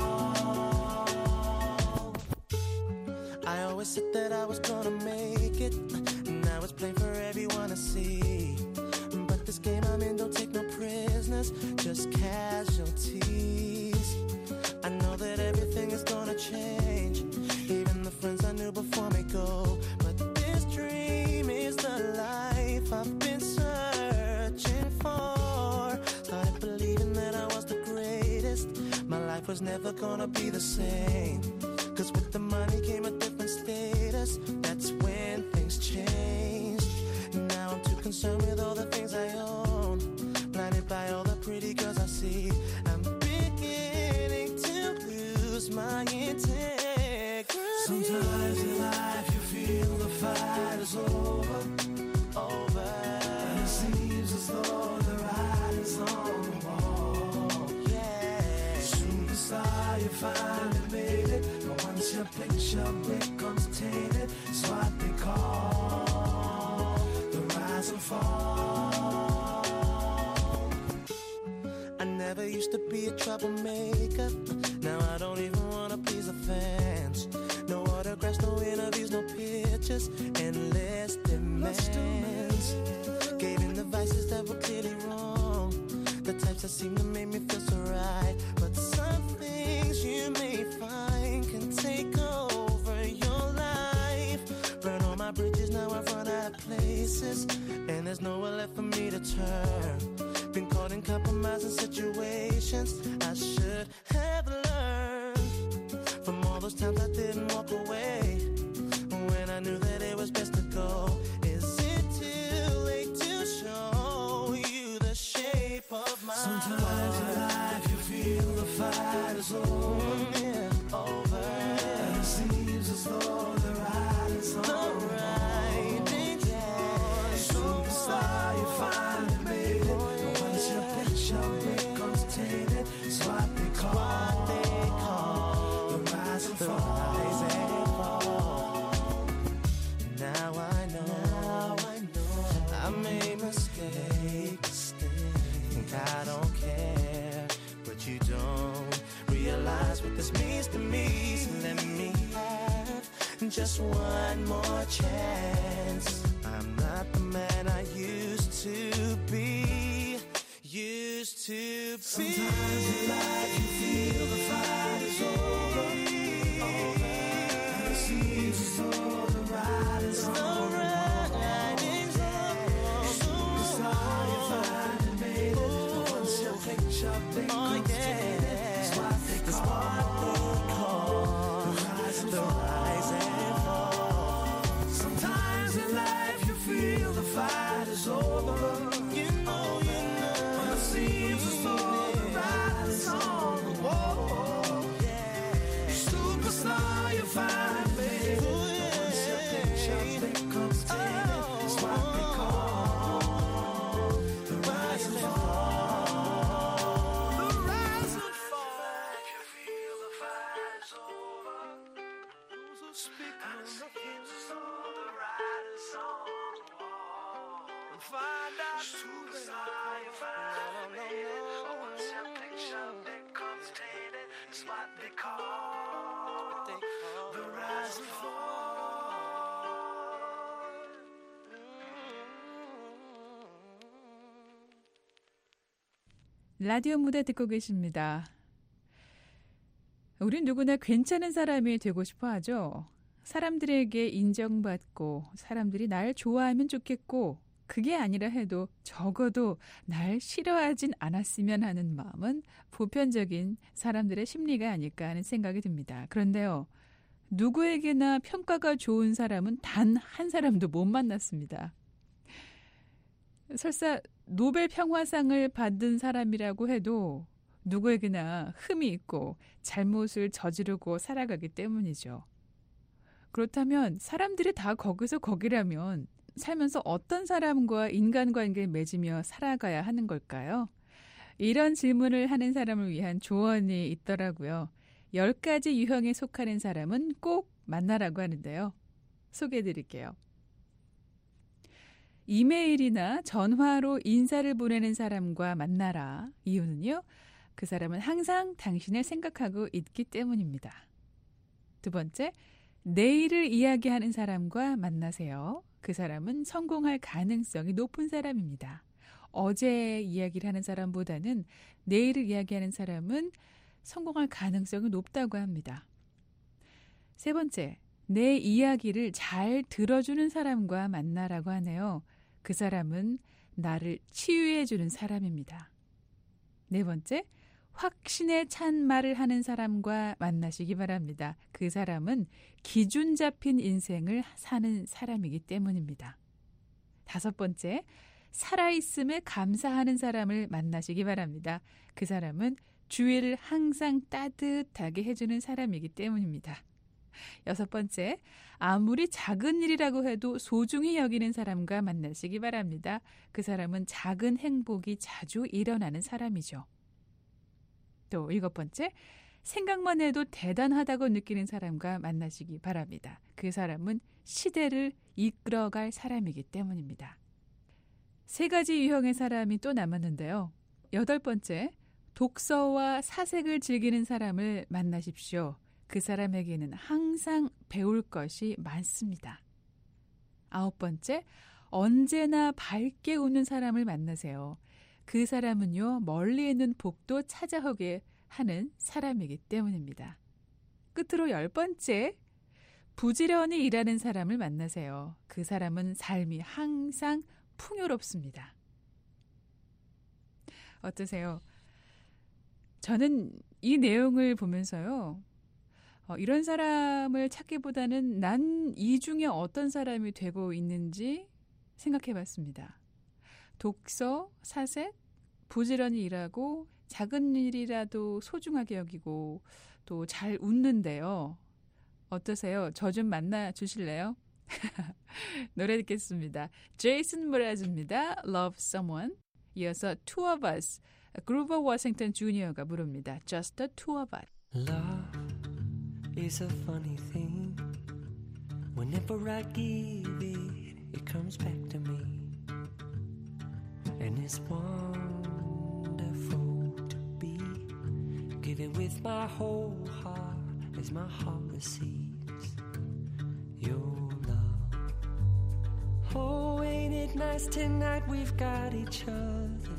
I always said that I was gonna make it. Now it's plain for everyone to see. But this game I'm in don't take no prisoners, just casualties. I know that everything is gonna change. Even the friends I knew before me go. But this dream is the life I've been searching for. Started believing that I was the greatest. My life was never gonna be the same. Cause with the money came a different status. That's when things changed. Now I'm too concerned with all the things I own. Blinded by all the pretty girls I see. I'm beginning to lose my integrity. Sometimes in life you feel the fight is over, over, and it seems as though the writing's on the wall. Yeah, superstar, you finally made it. Once your picture becomes tainted, it's what they call the rise and fall. I never used to be a troublemaker. Now I don't even want to please the fans. No autographs, no interviews, no pictures, endless demands. Gave in the vices that were clearly wrong, the types that seem to make me feel so right. But some things you may find can take over your life. Burn all my bridges, now I've run out of places, and there's nowhere left for me to turn. Been caught in compromising situations I should have learned from all those times I didn't walk away when I knew that it was best to go. Is it too late to show you the shape of my Sometimes heart? In life you feel the fight is over, yeah, over. mistake. Think I don't care, but you don't realize what this means to me. So let me have just one more chance. I'm not the man I used to be. Used to be. Sometimes in life you feel the fight is over. Over. And it seems as though the ride is on. The ride is on. Superstar you find and made it. But once your picture becomes faded, it's what they call the rise and fall. Rise and fall. Sometimes in life you feel the fight is over. You know, you know. And it seems as though the ride is on. Whoa, yeah. Superstar you find, baby. But once your picture becomes faded, it's what they call the rise and fall. The rise and fall. You feel the fight is over. Those who speak and it seems as though the ride is on. And find out who they are. You find me. But once your picture becomes tainted, it's what they call the rise and fall. 라디오 무대 듣고 계십니다. 우린 누구나 괜찮은 사람이 되고 싶어 하죠. 사람들에게 인정받고 사람들이 날 좋아하면 좋겠고 그게 아니라 해도 적어도 날 싫어하진 않았으면 하는 마음은 보편적인 사람들의 심리가 아닐까 하는 생각이 듭니다. 그런데요. 누구에게나 평가가 좋은 사람은 단 한 사람도 못 만났습니다. 설사 노벨 평화상을 받은 사람이라고 해도 누구에게나 흠이 있고 잘못을 저지르고 살아가기 때문이죠. 그렇다면 사람들이 다 거기서 거기라면 살면서 어떤 사람과 인간관계를 맺으며 살아가야 하는 걸까요? 이런 질문을 하는 사람을 위한 조언이 있더라고요. 열 가지 유형에 속하는 사람은 꼭 만나라고 하는데요. 소개해드릴게요. 이메일이나 전화로 인사를 보내는 사람과 만나라. 이유는요. 그 사람은 항상 당신을 생각하고 있기 때문입니다. 두 번째, 내일을 이야기하는 사람과 만나세요. 그 사람은 성공할 가능성이 높은 사람입니다. 어제 이야기를 하는 사람보다는 내일을 이야기하는 사람은 성공할 가능성이 높다고 합니다. 세 번째, 내 이야기를 잘 들어주는 사람과 만나라고 하네요. 그 사람은 나를 치유해주는 사람입니다. 네 번째, 확신에 찬 말을 하는 사람과 만나시기 바랍니다. 그 사람은 기준 잡힌 인생을 사는 사람이기 때문입니다. 다섯 번째, 살아있음에 감사하는 사람을 만나시기 바랍니다. 그 사람은 주위를 항상 따뜻하게 해주는 사람이기 때문입니다. 여섯 번째, 아무리 작은 일이라고 해도 소중히 여기는 사람과 만나시기 바랍니다. 그 사람은 작은 행복이 자주 일어나는 사람이죠. 또 일곱 번째, 생각만 해도 대단하다고 느끼는 사람과 만나시기 바랍니다. 그 사람은 시대를 이끌어갈 사람이기 때문입니다. 세 가지 유형의 사람이 또 남았는데요. 여덟 번째, 독서와 사색을 즐기는 사람을 만나십시오. 그 사람에게는 항상 배울 것이 많습니다. 아홉 번째, 언제나 밝게 웃는 사람을 만나세요. 그 사람은요, 멀리 있는 복도 찾아오게 하는 사람이기 때문입니다. 끝으로 열 번째, 부지런히 일하는 사람을 만나세요. 그 사람은 삶이 항상 풍요롭습니다. 어떠세요? 저는 이 내용을 보면서요, 어, 이런 사람을 찾기보다는 난 이 중에 어떤 사람이 되고 있는지 생각해 봤습니다. 독서, 사색, 부지런히 일하고 작은 일이라도 소중하게 여기고 또 잘 웃는데요. 어떠세요? 저 좀 만나 주실래요? 노래 듣겠습니다. 제이슨 무라즈입니다. Love Someone. 이어서 Two of Us. 그루버 워싱턴 주니어가 부릅니다. Just the two of us. Love is a funny thing. Whenever I give it, it comes back to me. and it's wonderful to be giving with my whole heart as my heart receives your love. Oh, ain't it nice tonight we've got each other,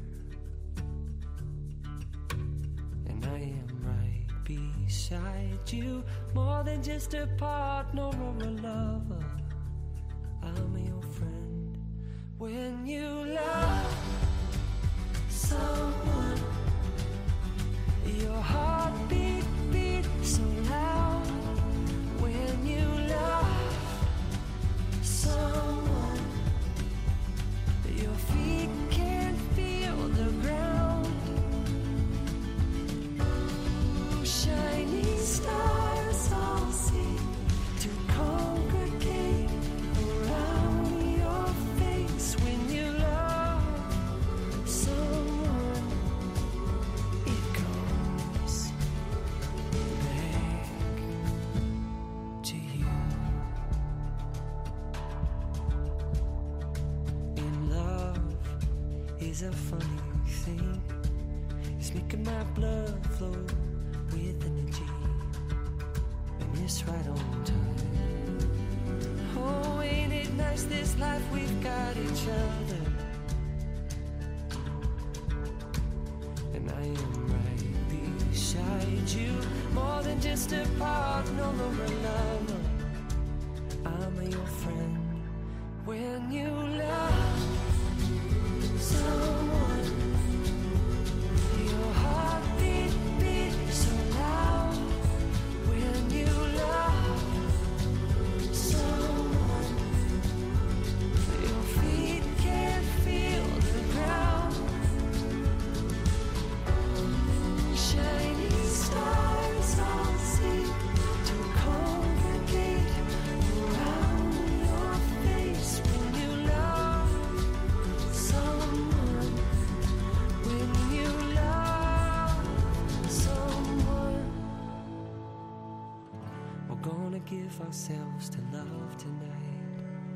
and I am right beside you, more than just a partner or a lover. I'm your friend. When you love someone, your heart beat, beat so loud. When you love someone, your feet can't feel the ground. Ooh, shining stars all seem to congregate around your face. When you love someone, it goes back to you. In love is a funny thing. It's making my blood flow with energy, and it's right on time. Oh, ain't it nice this life we've got each other, and I am right beside you, more than just a partner or a lover. I'm your friend. When you love someone, your heart beat, beat so loud. When you love someone, your feet can't feel the ground. Shining stars all seem to congregate around your face. When you love someone, when you love someone, we're gonna give ourselves to love tonight,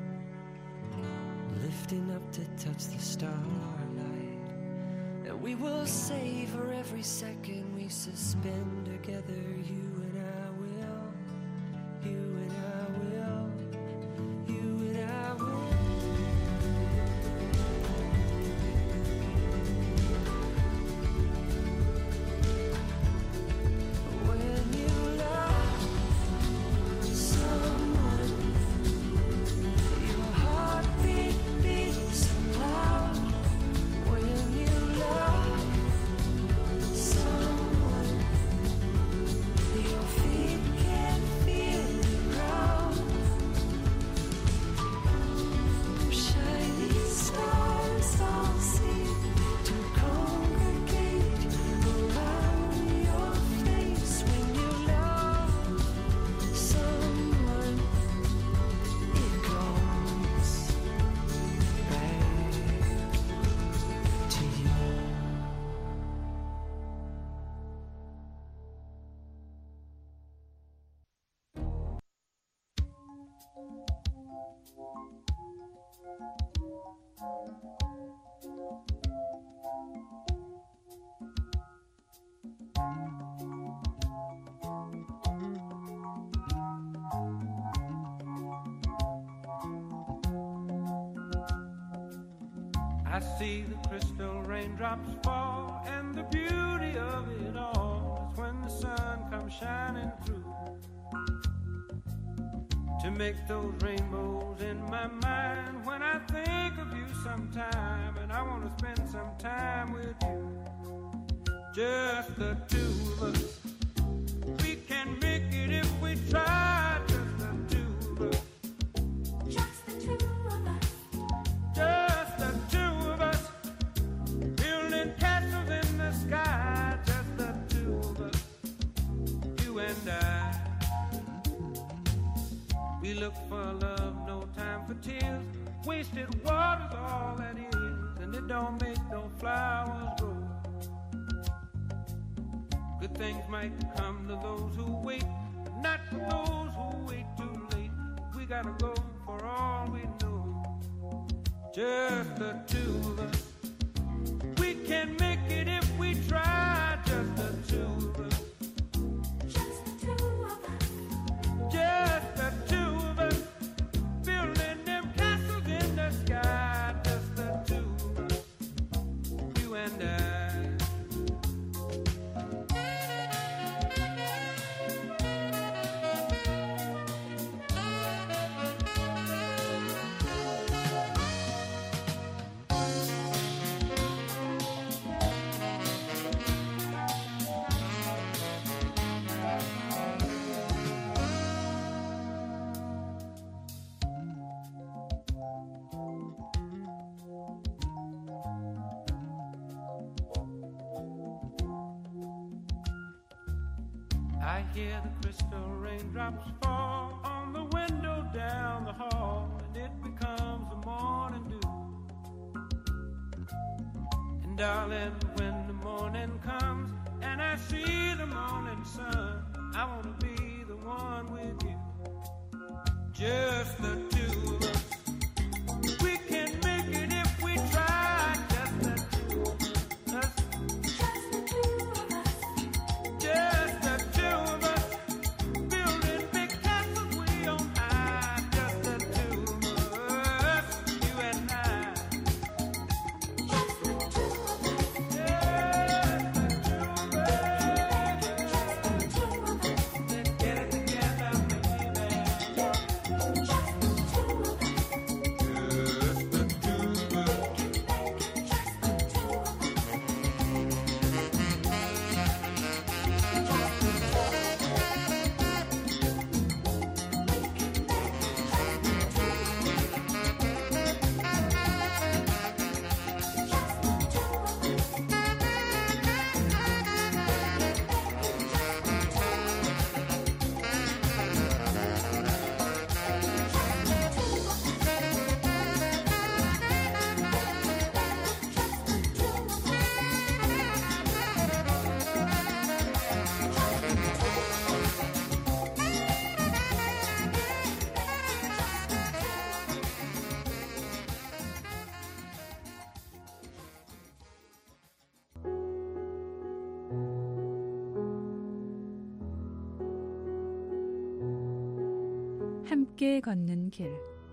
lifting up to touch the starlight, and we will savor every second we suspend together. You and I will, you and I will, you and I will. When you love someone, your heart beat, beat so loud. When you love someone, your feet can't feel the ground. Shining stars all seem to congregate around your face. When you love someone, it goes back to you. I see the crystal raindrops fall, and the beauty of it all is when the sun comes shining through to make those rainbows in my mind. When I think of you sometime, and I want to spend some time with you, just the two of us. We can make it if we try, just the two of us. Just the two of us. Just the two of us, building castles in the sky. Just the two of us, you and I. We look for love, no time for tears. Wasted water's all that is, and it don't make no flowers grow. Good things might come to those who wait, but not for those who wait too late. We gotta go for all we know. Just the two of us. We can make it if we try, just the two of us. Just the two of us. Just the two of us. Building them castles in the sky, just the two of us. You and I. I hear the crystal raindrops fall on the window down the hall, and it becomes the morning dew. And darling, when the morning comes and I see the morning sun, I want to be the one with you. Just the two of us. We can make it if we try. Just the two of us. Just the two of us. Just the two of us. Building big castles way on high. Just the two of us. You and I. Just the two of us. Just the two of us. Just the two of us. Let's get it together, baby. Just the two of us. Just the two of us. Just the two of us. 함께 걷는 길.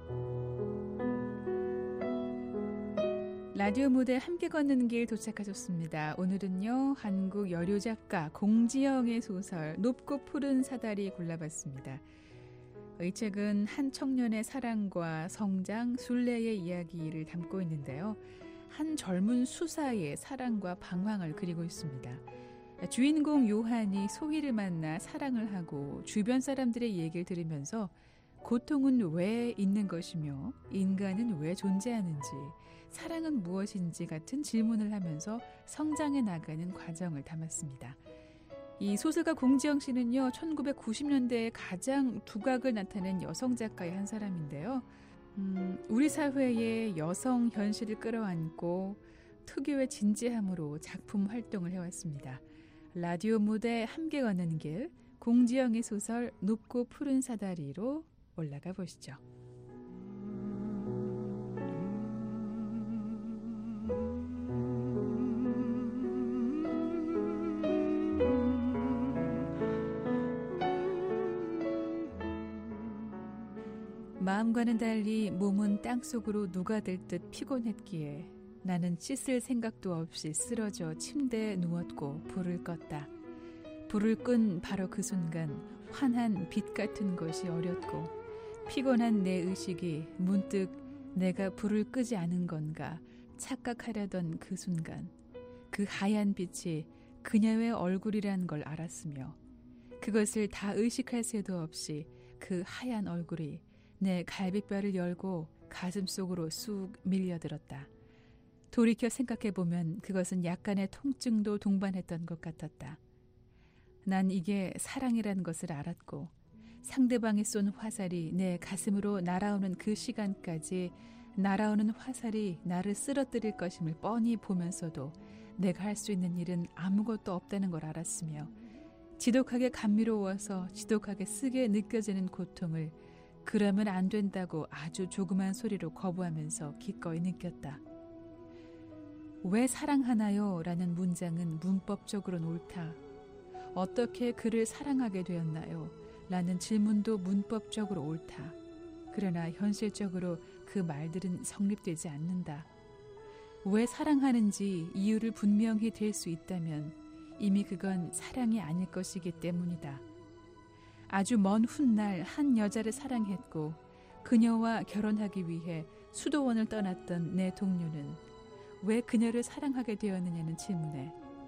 라디오 무대 함께 걷는 길 도착하셨습니다. 오늘은요, 한국 여류 작가 공지영의 소설 높고 푸른 사다리 골라봤습니다. 이 책은 한 청년의 사랑과 성장, 순례의 이야기를 담고 있는데요. 한 젊은 수사의 사랑과 방황을 그리고 있습니다. 주인공 요한이 소희를 만나 사랑을 하고 주변 사람들의 얘기를 들으면서 고통은 왜 있는 것이며 인간은 왜 존재하는지, 사랑은 무엇인지 같은 질문을 하면서 성장해 나가는 과정을 담았습니다. 이 소설가 공지영 씨는요, 천구백구십 년대에 가장 두각을 나타낸 여성 작가의 한 사람인데요. 음, 우리 사회의 여성 현실을 끌어안고 특유의 진지함으로 작품 활동을 해왔습니다. 라디오 무대 함께 걷는 길, 공지영의 소설 높고 푸른 사다리로 올라가 보시죠. 마음과는 달리 몸은 땅속으로 누가들 듯 피곤했기에 나는 씻을 생각도 없이 쓰러져 침대에 누웠고 불을 껐다. 불을 끈 바로 그 순간 환한 빛 같은 것이 어렸고 피곤한 내 의식이 문득 내가 불을 끄지 않은 건가 착각하려던 그 순간 그 하얀 빛이 그녀의 얼굴이란 걸 알았으며 그것을 다 의식할 새도 없이 그 하얀 얼굴이 내 갈비뼈를 열고 가슴 속으로 쑥 밀려들었다. 돌이켜 생각해보면 그것은 약간의 통증도 동반했던 것 같았다. 난 이게 사랑이란 것을 알았고 상대방이 쏜 화살이 내 가슴으로 날아오는 그 시간까지 날아오는 화살이 나를 쓰러뜨릴 것임을 뻔히 보면서도 내가 할 수 있는 일은 아무것도 없다는 걸 알았으며 지독하게 감미로워서 지독하게 쓰게 느껴지는 고통을 그러면 안 된다고 아주 조그만 소리로 거부하면서 기꺼이 느꼈다. 왜 사랑하나요? 라는 문장은 문법적으로는 옳다. 어떻게 그를 사랑하게 되었나요? 라는 질문도 문법적으로 옳다. 그러나 현실적으로 그 말들은 성립되지 않는다. 왜 사랑하는지 이유를 분명히 댈 수 있다면 이미 그건 사랑이 아닐 것이기 때문이다. 아주 먼 훗날 한 여자를 사랑했고 그녀와 결혼하기 위해 수도원을 떠났던 내 동료는 왜 그녀를 사랑하게 되었느냐는 질문에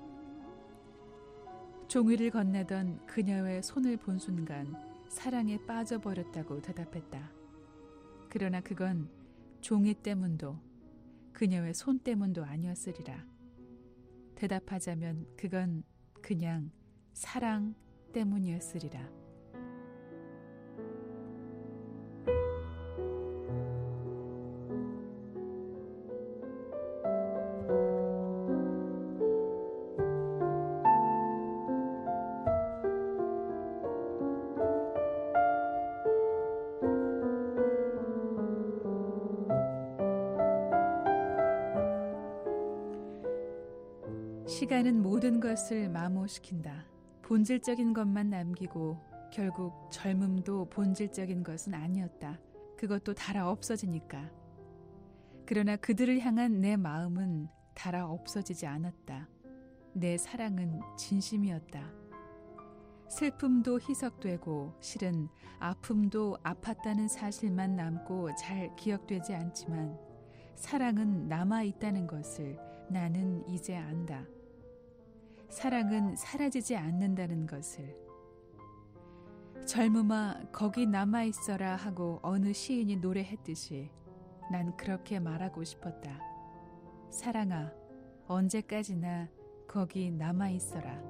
종위를 건네던 그녀의 손을 본 순간 사랑에 빠져버렸다고 대답했다. 그러나 그건 종이 때문도 그녀의 손 때문도 아니었으리라. 대답하자면 그건 그냥 사랑 때문이었으리라. 시간은 모든 것을 마모시킨다. 본질적인 것만 남기고 결국 젊음도 본질적인 것은 아니었다. 그것도 달아 없어지니까. 그러나 그들을 향한 내 마음은 달아 없어지지 않았다. 내 사랑은 진심이었다. 슬픔도 희석되고 실은 아픔도 아팠다는 사실만 남고 잘 기억되지 않지만 사랑은 남아있다는 것을 나는 이제 안다. 사랑은 사라지지 않는다는 것을. 젊음아 거기 남아있어라 하고 어느 시인이 노래했듯이 난 그렇게 말하고 싶었다. 사랑아 언제까지나 거기 남아있어라.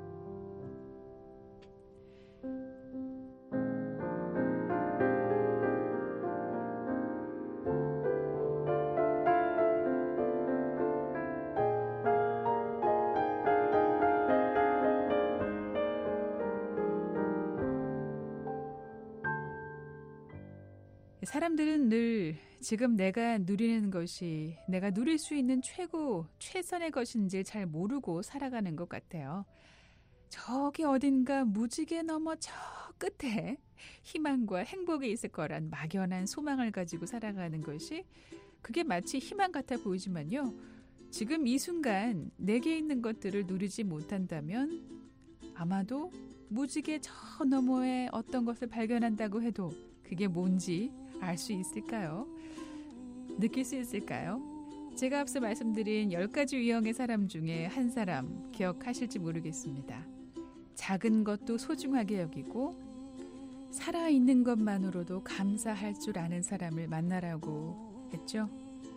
사람들은 늘 지금 내가 누리는 것이 내가 누릴 수 있는 최고, 최선의 것인지 잘 모르고 살아가는 것 같아요. 저기 어딘가 무지개 너머 저 끝에 희망과 행복이 있을 거란 막연한 소망을 가지고 살아가는 것이 그게 마치 희망 같아 보이지만요. 지금 이 순간 내게 있는 것들을 누리지 못한다면 아마도 무지개 저 너머에 어떤 것을 발견한다고 해도 그게 뭔지 알 수 있을까요? 느낄 수 있을까요? 제가 앞서 말씀드린 열 가지 유형의 사람 중에 한 사람 기억하실지 모르겠습니다. 작은 것도 소중하게 여기고 살아있는 것만으로도 감사할 줄 아는 사람을 만나라고 했죠.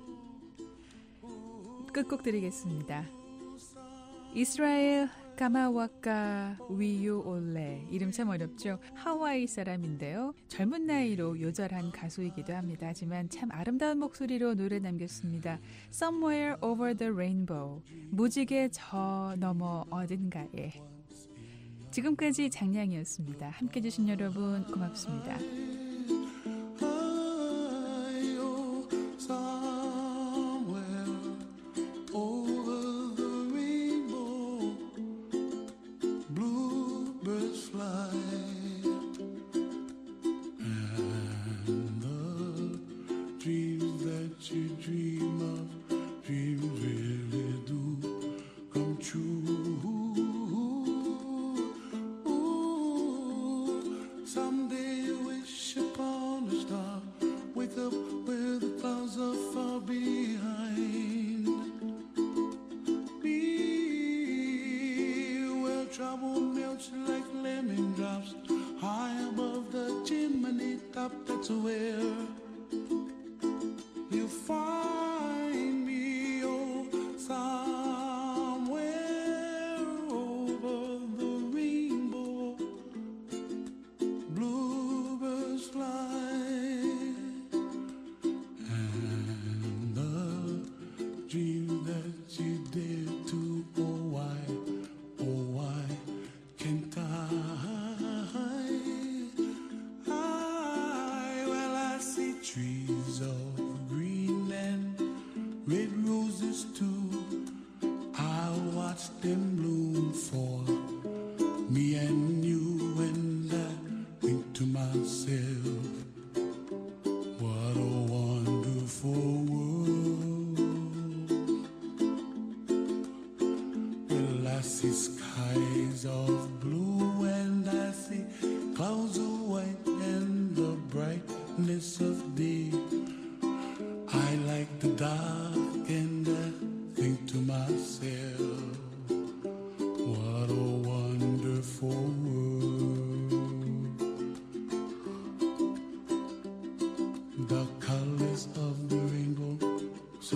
끝곡 드리겠습니다. 이스라엘 까마와까 위유 올레, 이름 참 어렵죠. 하와이 사람인데요. 젊은 나이로 요절한 가수이기도 합니다. 하지만 참 아름다운 목소리로 노래 남겼습니다. Somewhere over the rainbow, 무지개 저 너머 어딘가에. 지금까지 장량이었습니다. 함께해 주신 여러분 고맙습니다. Dreams that you dream of, dreams really do come true. Ooh, someday you wish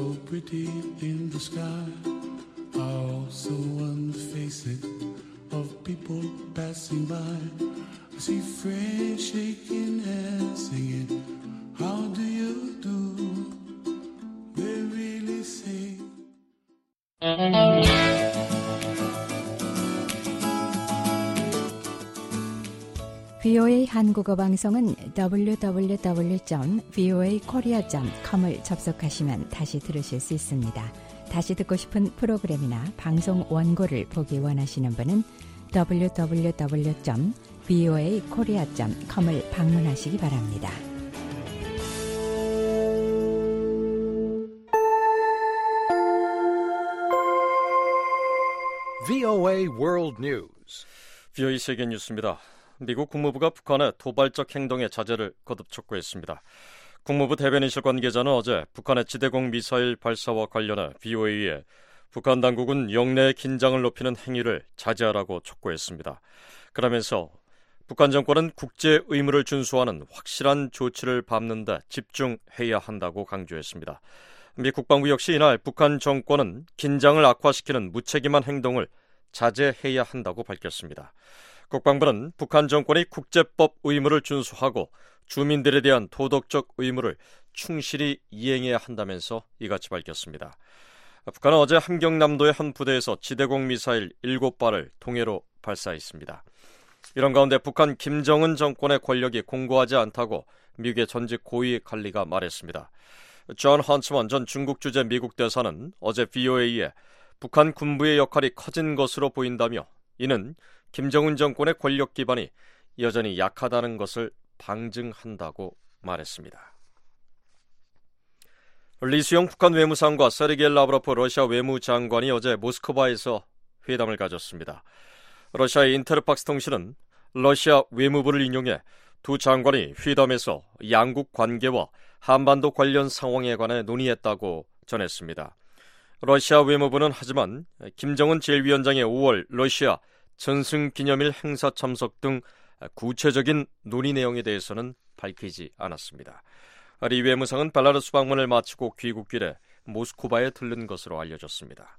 so pretty in the sky are also on the faces of people passing by. I see friends shaking hands, singing, how do you do? They really say. 브이오에이 한국어 방송은 더블유 더블유 더블유 점 브이오에이 코리아 점 컴을 접속하시면 다시 들으실 수 있습니다. 다시 듣고 싶은 프로그램이나 방송 원고를 보기 원하시는 분은 더블유 더블유 더블유 점 브이오에이 코리아 점 컴을 방문하시기 바랍니다. 브이오에이 World News. 브이오에이 세계 뉴스입니다. 미국 국무부가 북한의 도발적 행동에 자제를 거듭 촉구했습니다. 국무부 대변인실 관계자는 어제 북한의 지대공 미사일 발사와 관련해 브이오에이에 북한 당국은 영내의 긴장을 높이는 행위를 자제하라고 촉구했습니다. 그러면서 북한 정권은 국제 의무를 준수하는 확실한 조치를 밟는 데 집중해야 한다고 강조했습니다. 미 국방부 역시 이날 북한 정권은 긴장을 악화시키는 무책임한 행동을 자제해야 한다고 밝혔습니다. 국방부는 북한 정권이 국제법 의무를 준수하고 주민들에 대한 도덕적 의무를 충실히 이행해야 한다면서 이같이 밝혔습니다. 북한은 어제 함경남도의 한 부대에서 지대공 미사일 일곱 발을 동해로 발사했습니다. 이런 가운데 북한 김정은 정권의 권력이 공고하지 않다고 미국의 전직 고위 관리가 말했습니다. 존 헌츠먼 전 중국 주재 미국 대사는 어제 브이오에이에 북한 군부의 역할이 커진 것으로 보인다며 이는 김정은 정권의 권력 기반이 여전히 약하다는 것을 방증한다고 말했습니다. 리수영 북한 외무상과 세르게이 라브로프 러시아 외무장관이 어제 모스크바에서 회담을 가졌습니다. 러시아의 인테르팍스 통신은 러시아 외무부를 인용해 두 장관이 회담에서 양국 관계와 한반도 관련 상황에 관해 논의했다고 전했습니다. 러시아 외무부는 하지만 김정은 제일위원장의 오월 러시아 전승기념일 행사 참석 등 구체적인 논의 내용에 대해서는 밝히지 않았습니다. 리 외무상은 벨라루스 방문을 마치고 귀국길에 모스크바에 들른 것으로 알려졌습니다.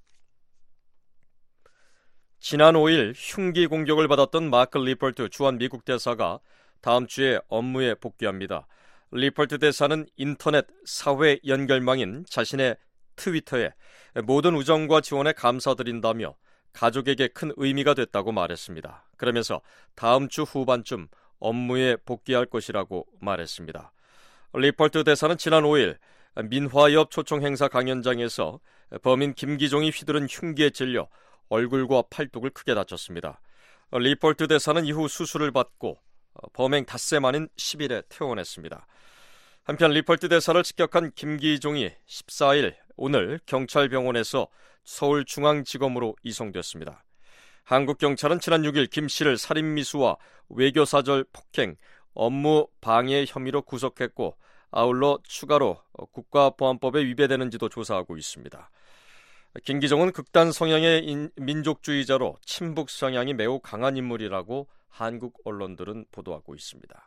지난 오일 흉기 공격을 받았던 마크 리퍼트 주한 미국 대사가 다음 주에 업무에 복귀합니다. 리퍼트 대사는 인터넷 사회 연결망인 자신의 트위터에 모든 우정과 지원에 감사드린다며 가족에게 큰 의미가 됐다고 말했습니다. 그러면서 다음 주 후반쯤 업무에 복귀할 것이라고 말했습니다. 리퍼트 대사는 지난 오일 민화협 초청 행사 강연장에서 범인 김기종이 휘두른 흉기에 찔려 얼굴과 팔뚝을 크게 다쳤습니다. 리퍼트 대사는 이후 수술을 받고 범행 닷새 만인 십 일에 퇴원했습니다. 한편 리퍼트 대사를 직격한 김기종이 십사일 오늘 경찰병원에서 서울중앙지검으로 이송됐습니다. 한국경찰은 지난 육일 김 씨를 살인미수와 외교사절 폭행, 업무 방해 혐의로 구속했고 아울러 추가로 국가보안법에 위배되는지도 조사하고 있습니다. 김기종은 극단 성향의 인, 민족주의자로 친북 성향이 매우 강한 인물이라고 한국 언론들은 보도하고 있습니다.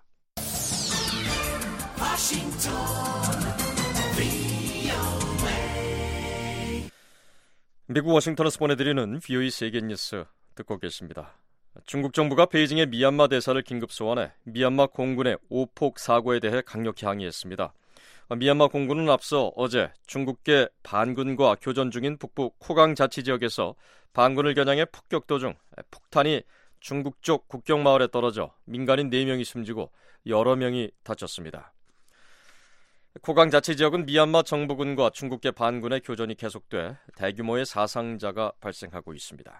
미국 워싱턴에서 보내드리는 브이오에이 세계 뉴스 듣고 계십니다. 중국 정부가 베이징의 미얀마 대사를 긴급 소환해 미얀마 공군의 오폭 사고에 대해 강력히 항의했습니다. 미얀마 공군은 앞서 어제 중국계 반군과 교전 중인 북부 코강 자치지역에서 반군을 겨냥해 폭격 도중 폭탄이 중국 쪽 국경 마을에 떨어져 민간인 네 명이 숨지고 여러 명이 다쳤습니다. 코강 자치지역은 미얀마 정부군과 중국계 반군의 교전이 계속돼 대규모의 사상자가 발생하고 있습니다.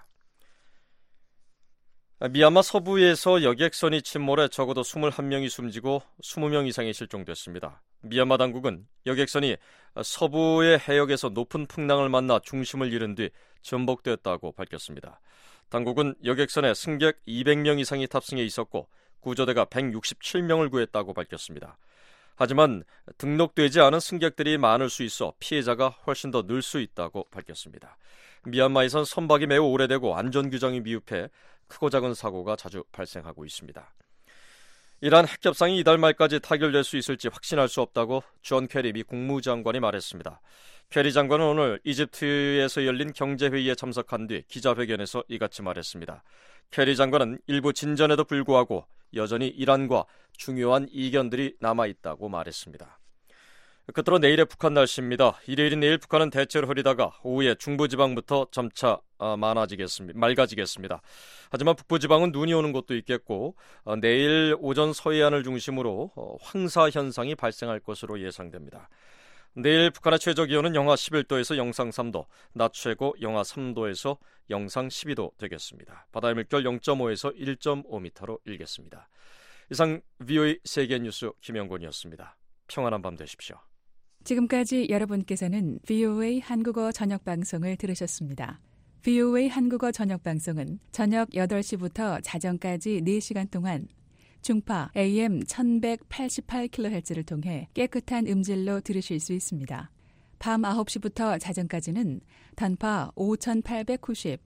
미얀마 서부에서 여객선이 침몰해 적어도 이십일 명이 숨지고 이십 명 이상이 실종됐습니다. 미얀마 당국은 여객선이 서부의 해역에서 높은 풍랑을 만나 중심을 잃은 뒤 전복됐다고 밝혔습니다. 당국은 여객선에 승객 이백 명 이상이 탑승해 있었고 구조대가 백육십칠 명을 구했다고 밝혔습니다. 하지만 등록되지 않은 승객들이 많을 수 있어 피해자가 훨씬 더 늘 수 있다고 밝혔습니다. 미얀마에선 선박이 매우 오래되고 안전규정이 미흡해 크고 작은 사고가 자주 발생하고 있습니다. 이란 핵협상이 이달 말까지 타결될 수 있을지 확신할 수 없다고 존 캐리 미 국무장관이 말했습니다. 캐리 장관은 오늘 이집트에서 열린 경제회의에 참석한 뒤 기자회견에서 이같이 말했습니다. 캐리 장관은 일부 진전에도 불구하고 여전히 이란과 중요한 이견들이 남아있다고 말했습니다. 끝으로 내일의 북한 날씨입니다. 일요일인 내일 북한은 대체로 흐리다가 오후에 중부지방부터 점차 많아지겠습니다. 맑아지겠습니다. 하지만 북부지방은 눈이 오는 곳도 있겠고 내일 오전 서해안을 중심으로 황사 현상이 발생할 것으로 예상됩니다. 내일 북한의 최저기온은 영하 십일 도에서 영상 삼 도, 낮 최고 영하 삼 도에서 영상 십이 도 되겠습니다. 바다의 물결 영 점 오에서 일 점 오 미터로 일겠습니다. 이상 브이오에이 세계뉴스 김영곤이었습니다. 평안한 밤 되십시오. 지금까지 여러분께서는 브이오에이 한국어 저녁방송을 들으셨습니다. 브이오에이 한국어 저녁방송은 저녁 여덟 시부터 자정까지 네 시간 동안 중파 에이엠 천백팔십팔 킬로헤르츠를 통해 깨끗한 음질로 들으실 수 있습니다. 밤 아홉 시부터 자정까지는 단파 오천팔백구십,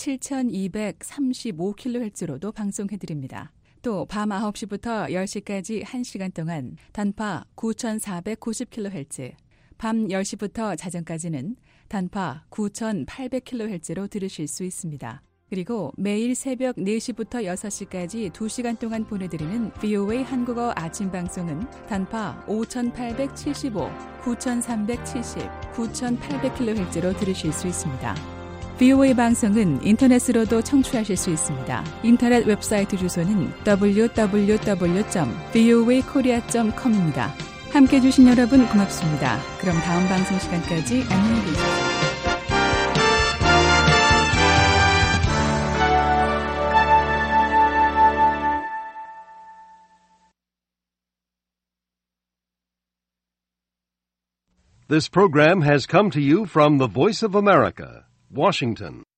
칠천이백삼십오 킬로헤르츠로도 방송해드립니다. 또 밤 아홉 시부터 열 시까지 한 시간 동안 단파 구천사백구십 킬로헤르츠, 밤 열 시부터 자정까지는 단파 구천팔백 킬로헤르츠로 들으실 수 있습니다. 그리고 매일 새벽 네 시부터 여섯 시까지 두 시간 동안 보내드리는 브이오에이 한국어 아침 방송은 단파 오천팔백칠십오, 구천삼백칠십, 구천팔백 킬로헤르츠로 들으실 수 있습니다. 브이오에이 방송은 인터넷으로도 청취하실 수 있습니다. 인터넷 웹사이트 주소는 더블유 더블유 더블유 점 브이오에이 코리아 점 컴입니다. 함께해 주신 여러분 고맙습니다. 그럼 다음 방송 시간까지 안녕히 계십시오. This program has come to you from the Voice of America, Washington.